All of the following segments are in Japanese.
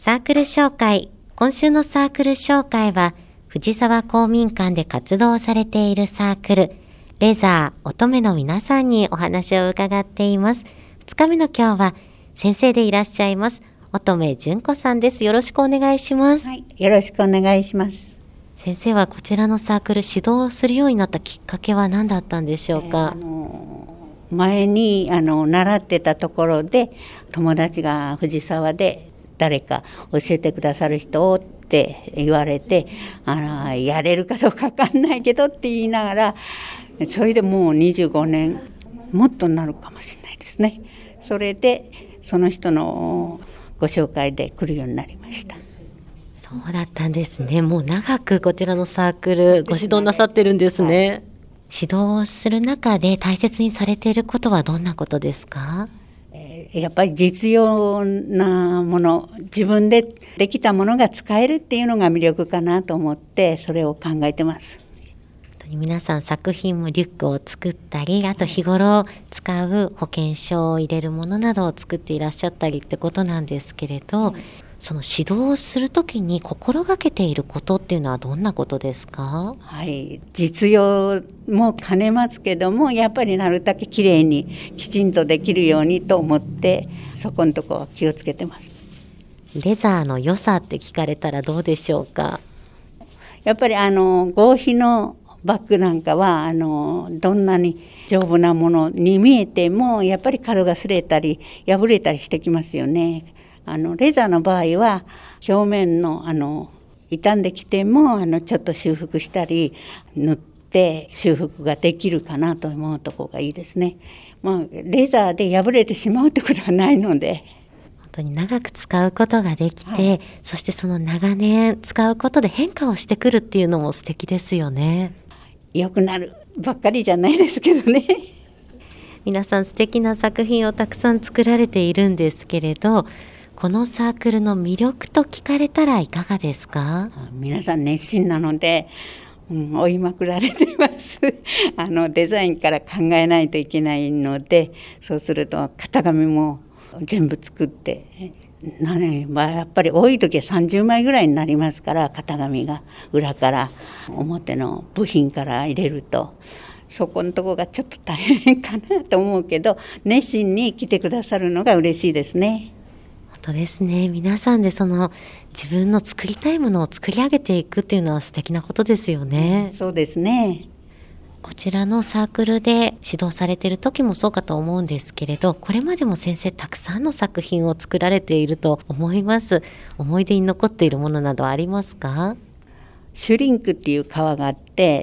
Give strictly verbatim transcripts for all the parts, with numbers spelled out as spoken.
サークル紹介。今週のサークル紹介は、藤沢公民館で活動されているサークル、レザー乙女の皆さんにお話を伺っています。ふつかめの今日は、先生でいらっしゃいます、乙女純子さんです。よろしくお願いします。 はい、よろしくお願いします。 先生はこちらのサークル指導するようになったきっかけは何だったんでしょうか？ えーあの前にあの習ってたところで、友達が藤沢で誰か教えてくださる人って言われて、あやれるかどうかわかんないけどって言いながら、それでもうにじゅうごねんもっとなるかもしれないですね。それでその人のご紹介で来るようになりました。 そうだったんですね。もう長くこちらのサークルご指導なさってるんですね。はい、指導する中で大切にされていることはどんなことですか？ やっぱり実用なもの、自分でできたものが使えるっていうのが魅力かなと思って、それを考えてます。 皆さん作品もリュックを作ったり、あと日頃使う保険証を入れるものなどを作っていらっしゃったりってことなんですけれど、うん、その指導をするときに心がけていることっていうのはどんなことですか？ はい、実用も兼ねますけども、やっぱりなるだけきれいにきちんとできるようにと思って、そこのところは気をつけてます。 レザーの良さって聞かれたらどうでしょうか？ やっぱりあの合皮のバッグなんかはあのどんなに丈夫なものに見えても、やっぱり角が擦れたり破れたりしてきますよね。あのレザーの場合は表面のあの傷んできてもあのちょっと修復したり塗って修復ができるかなと思うところがいいですね。まあ、レザーで破れてしまうってことはないので、 本当に長く使うことができて、はい、そしてその長年使うことで変化をしてくるっていうのも素敵ですよね。 良くなるばっかりじゃないですけどね。 皆さん素敵な作品をたくさん作られているんですけれど、このサークルの魅力と聞かれたらいかがですか？ 皆さん熱心なので、うん、追いまくられてますあのデザインから考えないといけないので、そうすると型紙も全部作ってな、ねまあ、やっぱり多い時はさんじゅうまいぐらいになりますから、型紙が裏から表の部品から入れると、そこのところがちょっと大変かなと思うけど、熱心に来てくださるのが嬉しいですね。 本当ですね。皆さんでその自分の作りたいものを作り上げていくっていうのは素敵なことですよね。 うん、そうですね。 こちらのサークルで指導されている時もそうかと思うんですけれど、これまでも先生たくさんの作品を作られていると思います。思い出に残っているものなどありますか？ シュリンクっていう革があって、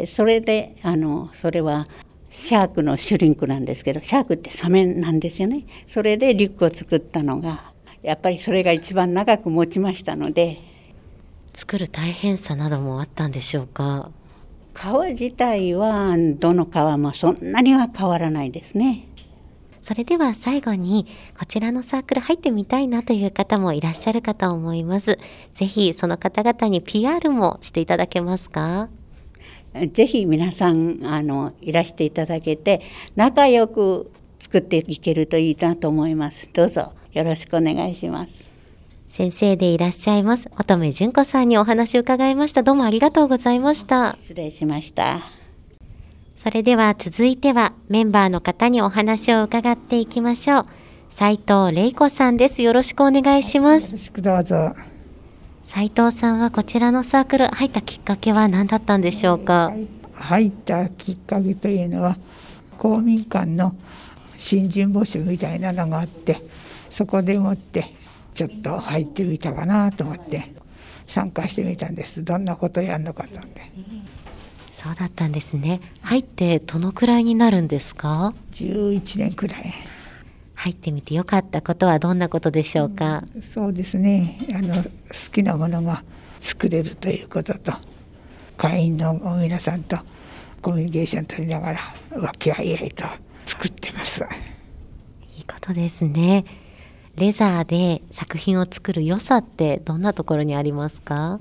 それであのそれはシャークのシュリンクなんですけど、シャークってサメなんですよね。それでリュックを作ったのが、やっぱりそれが一番長く持ちましたので。 作る大変さなどもあったんでしょうか？ 革自体はどの革もそんなには変わらないですね。 それでは最後に、こちらのサークル入ってみたいなという方もいらっしゃるかと思います。ぜひその方々に ピーアール もしていただけますか？ ぜひ皆さんあのいらしていただけて、仲良く作っていけるといいなと思います。どうぞよろしくお願いします。 先生でいらっしゃいます乙女純子さんにお話を伺いました。どうもありがとうございました。 失礼しました。 それでは続いてはメンバーの方にお話を伺っていきましょう。斉藤玲子さんです。よろしくお願いします。 よろしくどうぞ。 斉藤さんはこちらのサークル入ったきっかけは何だったんでしょうか？ 入ったきっかけというのは、公民館の新人募集みたいなのがあって、そこでもってちょっと入ってみたかなと思って参加してみたんです。どんなことやるのかと思って。 そうだったんですね。入ってどのくらいになるんですか？ じゅういちねんくらい。 入ってみてよかったことはどんなことでしょうか？ うん、そうですね、あの好きなものが作れるということと、会員の皆さんとコミュニケーション取りながら和気あいあいと作ってます。 いいことですね。レザーで作品を作る良さってどんなところにありますか？ うん、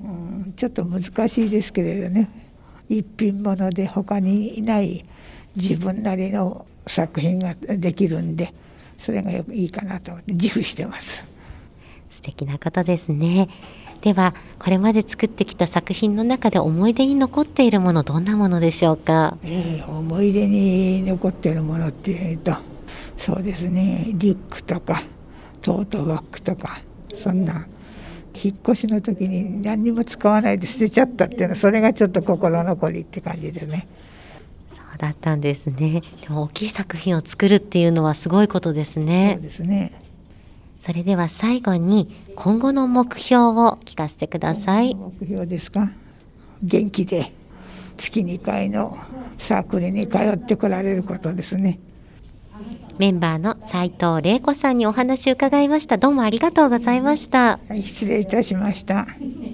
ちょっと難しいですけれどね、一品物で他にいない自分なりの作品ができるんで、それがよくいいかなと思って自負してます。 素敵なことですね。ではこれまで作ってきた作品の中で思い出に残っているもの、どんなものでしょうか？ えー、思い出に残っているものっていうと、そうですね、リュックとかトートバッグとか、そんな引っ越しの時に何にも使わないで捨てちゃったっていうのは、それがちょっと心残りって感じですね。 そうだったんですね。でも大きい作品を作るっていうのはすごいことですね。 そうですね。 それでは最後に今後の目標を聞かせてください。 目標ですか？元気で月にかいのサークルに通ってこられることですね。 メンバーの斉藤玲子さんにお話を伺いました。どうもありがとうございました。 はい、失礼いたしました。